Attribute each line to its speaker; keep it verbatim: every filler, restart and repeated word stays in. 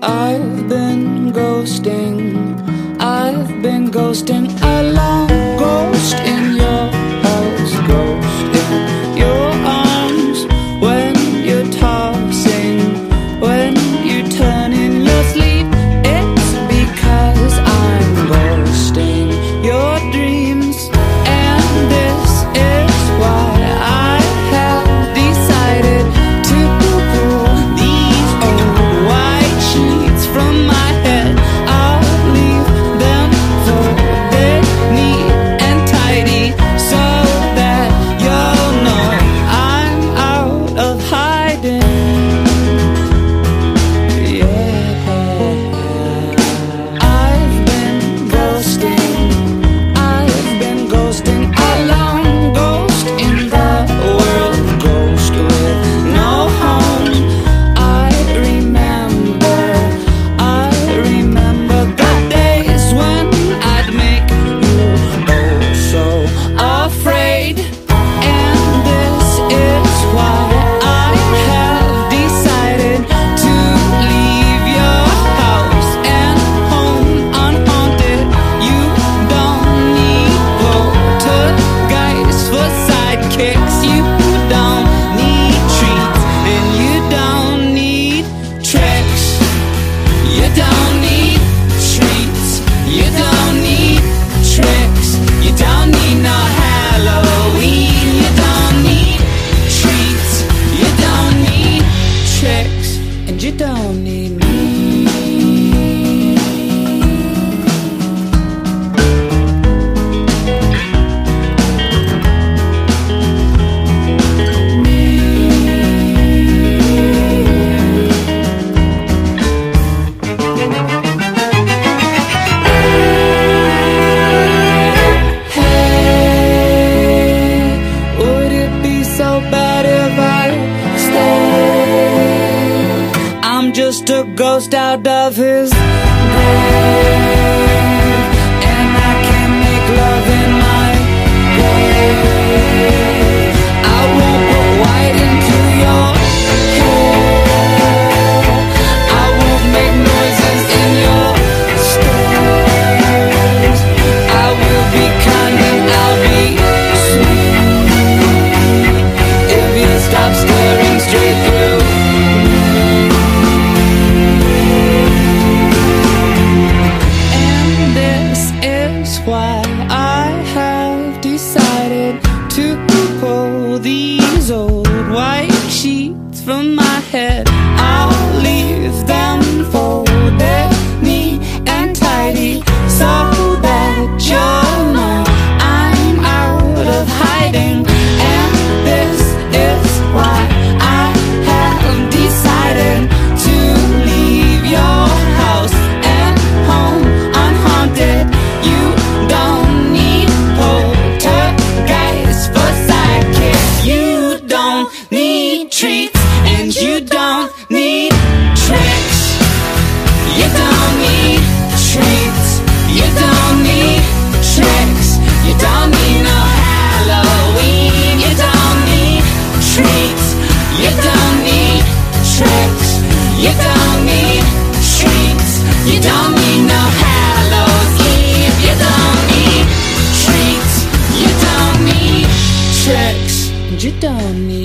Speaker 1: I've been ghosting, I've been ghosting alone. Ghost in your house, ghost in your arms. When you're tossing, when you turn in your sleep, it's because I'm ghosting your dreams. And this is why I have decided to pull these old white sheets from my head. I'll leave them folded neat and tidy so that you'll know I'm out of hiding. Yeah, I've been ghosting, I've been ghosting alone. Ghost in the world, ghost with no home. I remember, I remember the days when I'd make you oh so afraid. And this is why I have decided to leave your house and home unhaunted. You don't need poltergeists for sidekicks. You don't need treats and you don't need tricks. You don't need treats, you don't need tricks. You don't need no Halloween. You don't need treats, you don't need tricks, and you don't need me. Hey, would it be so bad if I stayed? I'm just a ghost out of his grave, and I can't make love in my grave. I won't put white into your hair. I won't make noises in your stairs. I will be kind and I'll be sweet if you stop staring straight through me. And this is why I have decided to pull these old white sheets from my head. I'll leave them folded neat and tidy so that you'll know I'm out of hiding. And this is why I have decided to leave your house and home unhaunted. You don't need poltergeists for sidekicks. You don't need treats and you don't need tricks. You don't need treats, you don't need tricks. You don't need no Halloween. You don't need treats, you don't need tricks. You don't need treats, you don't need no Hallows Eve. You don't need treats, you don't need tricks, and you don't need